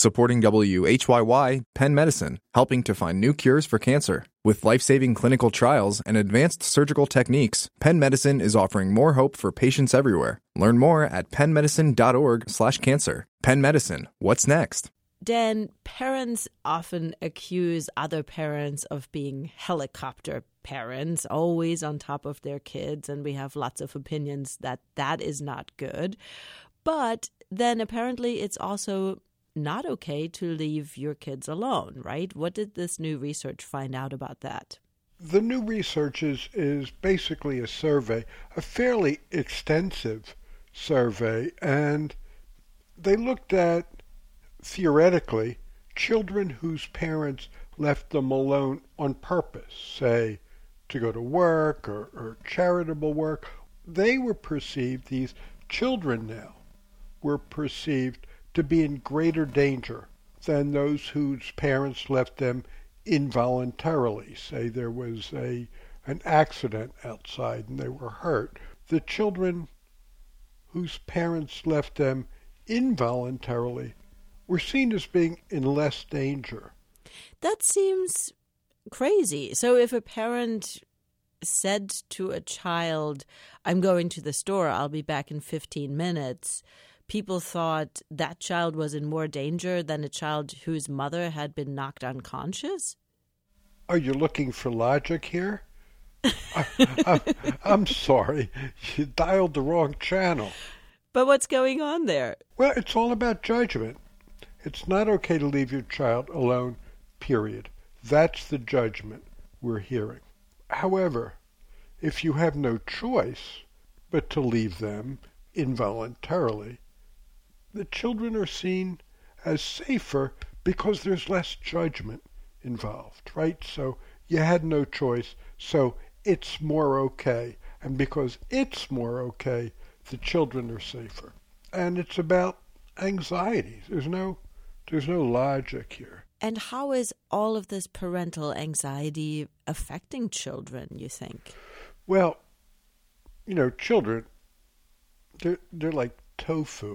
Supporting WHYY, Penn Medicine, helping to find new cures for cancer. With life-saving clinical trials and advanced surgical techniques, Penn Medicine is offering more hope for patients everywhere. Learn more at pennmedicine.org/cancer. Penn Medicine, what's next? Dan, parents often accuse other parents of being helicopter parents, always on top of their kids, and we have lots of opinions that that is not good. But then apparently it's also not okay to leave your kids alone, right? What did this new research find out about that? The new research is basically a survey, a fairly extensive survey, and they looked at, theoretically, children whose parents left them alone on purpose, say, to go to work or charitable work. They were perceived, these children now, were perceived to be in greater danger than those whose parents left them involuntarily. Say there was an accident outside and they were hurt. The children whose parents left them involuntarily were seen as being in less danger. That seems crazy. So if a parent said to a child, I'm going to the store, I'll be back in 15 minutes, people thought that child was in more danger than a child whose mother had been knocked unconscious? Are you looking for logic here? I'm sorry. You dialed the wrong channel. But what's going on there? Well, it's all about judgment. It's not okay to leave your child alone, period. That's the judgment we're hearing. However, if you have no choice but to leave them involuntarily, the children are seen as safer because there's less judgment involved, right? So you had no choice, so it's more okay. And because it's more okay, the children are safer. And it's about anxiety. There's no logic here. And how is all of this parental anxiety affecting children, you think? Well, children, they're like tofu.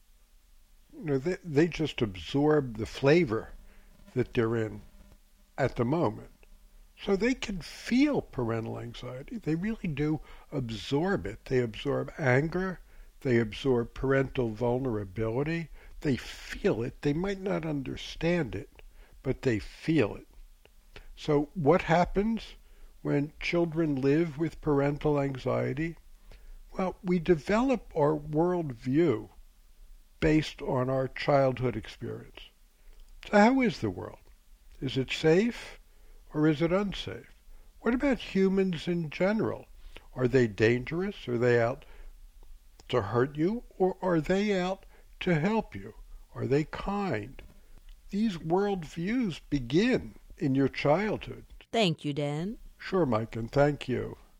They just absorb the flavor that they're in at the moment. So they can feel parental anxiety. They really do absorb it. They absorb anger. They absorb parental vulnerability. They feel it. They might not understand it, but they feel it. So what happens when children live with parental anxiety? Well, we develop our worldview based on our childhood experience. So how is the world? Is it safe or is it unsafe? What about humans in general? Are they dangerous? Are they out to hurt you? Or are they out to help you? Are they kind? These worldviews begin in your childhood. Thank you, Dan. Sure, Mike, and thank you.